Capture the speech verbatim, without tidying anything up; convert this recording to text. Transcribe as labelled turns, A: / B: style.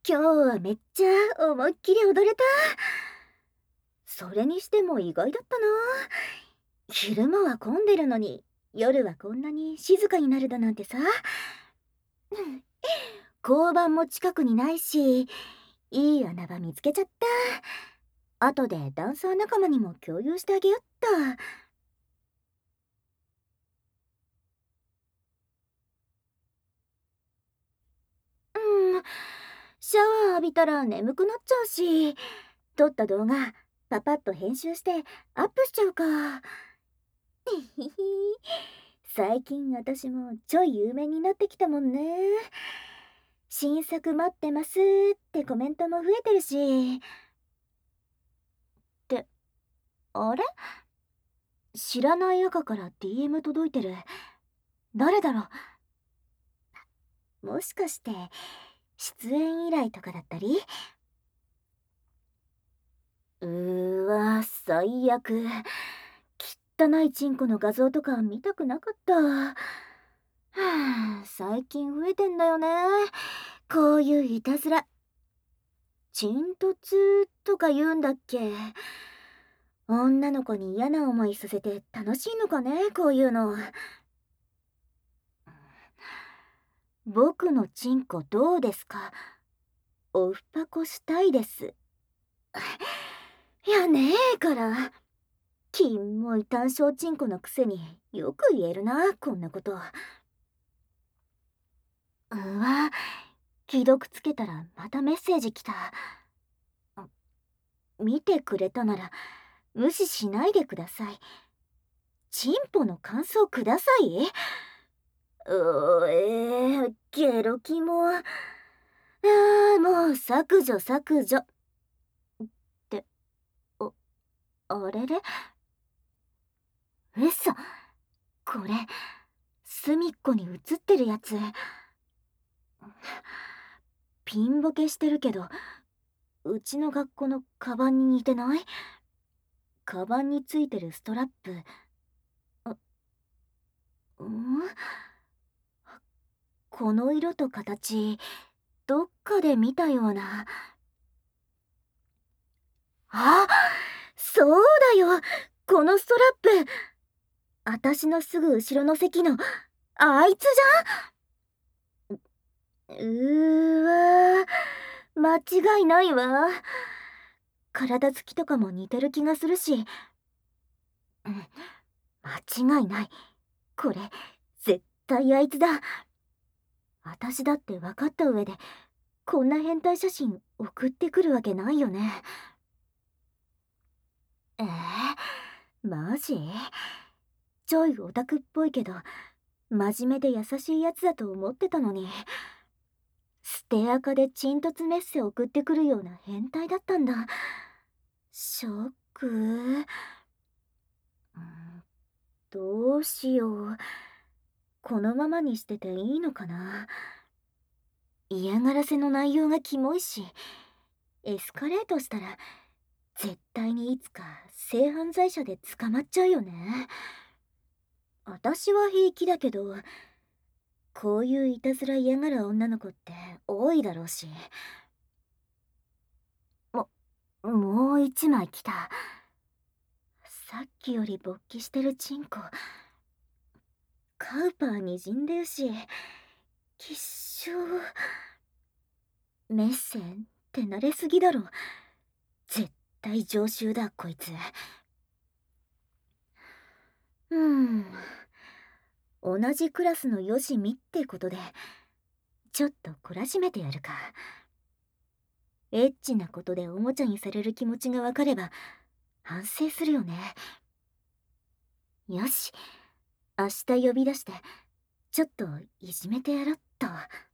A: 今日はめっちゃ思いっきり踊れた。それにしても意外だったな。昼間は混んでるのに、夜はこんなに静かになるだなんてさ。交番も近くにないし、いい穴場見つけちゃった。後でダンサー仲間にも共有してあげよっと。うん、シャワー浴びたら眠くなっちゃうし、撮った動画パパッと編集してアップしちゃうか。ひひ最近私もちょい有名になってきたもんね。新作待ってますってコメントも増えてるし。って、あれ、知らない赤から ディーエム 届いてる。誰だろう。もしかして出演依頼とかだったり。うーわ、最悪。汚いチンコの画像とか見たくなかった。はあ、最近増えてんだよね。こういういたずら。チントツとか言うんだっけ。女の子に嫌な思いさせて楽しいのかね、こういうの。僕のチンコどうですか？おふぱこしたいです。いやねえから。キモい単焦チンコのくせによく言えるな、こんなこと。うわ、既読つけたらまたメッセージ来た。見てくれたなら無視しないでください。チンポの感想ください。うーえー、ゲロキモ。あーもう削除削除。って、あ、あれれ嘘。これ、隅っこに映ってるやつ。ピンボケしてるけど、うちの学校のカバンに似てない？カバンについてるストラップ。あ、うん、この色と形、どっかで見たような。あ、そうだよ。このストラップ。私のすぐ後ろの席の、あいつじゃん。うーわー、間違いないわ。体つきとかも似てる気がするし。うん、間違いない。これ、絶対あいつだ。私だって分かった上で、こんな変態写真送ってくるわけないよね。えー、マジ？ちょいオタクっぽいけど、真面目で優しいやつだと思ってたのに、ステアカでチントツメッセ送ってくるような変態だったんだ。ショック。うん、どうしよう。このままにしてていいのかな。嫌がらせの内容がキモいし、エスカレートしたら絶対にいつか性犯罪者で捕まっちゃうよね。私は平気だけど、こういういたずら嫌がる女の子って多いだろうし。も、もう一枚来た。さっきより勃起してるチンコ。カウパーにじんでるし、きっしょ。メッセンって慣れすぎだろ。絶対常習だ、こいつ。うん。同じクラスのよしみってことで、ちょっと懲らしめてやるか。エッチなことでおもちゃにされる気持ちがわかれば、反省するよね。よし、明日呼び出して、ちょっといじめてやろっと。